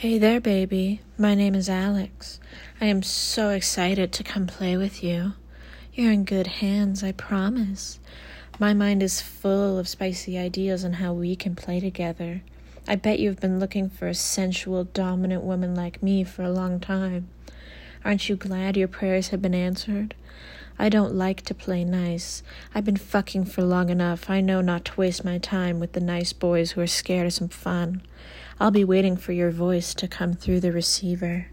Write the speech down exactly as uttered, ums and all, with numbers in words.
Hey there, baby. My name is Alex. I am so excited to come play with you. You're in good hands, I promise. My mind is full of spicy ideas on how we can play together. I bet you've been looking for a sensual, dominant woman like me for a long time. Aren't you glad your prayers have been answered? I don't like to play nice. I've been fucking for long enough. I know not to waste my time with the nice boys who are scared of some fun. I'll be waiting for your voice to come through the receiver.